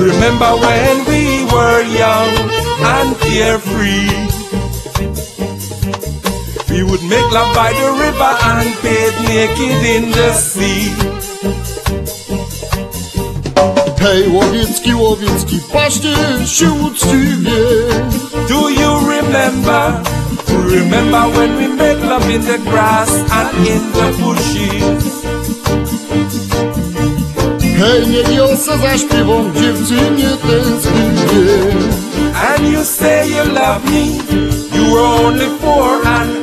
Remember when we were young and carefree? We would make love by the river and bathe naked in the sea. Hej, łowiecki, patrzcie się uczciwie. Do you remember? Remember when we made love in the grass and in the bushes? Hej, niech Josa zaśpiewam dziewczynie tęskniwie. And you say you love me, you were only 4 and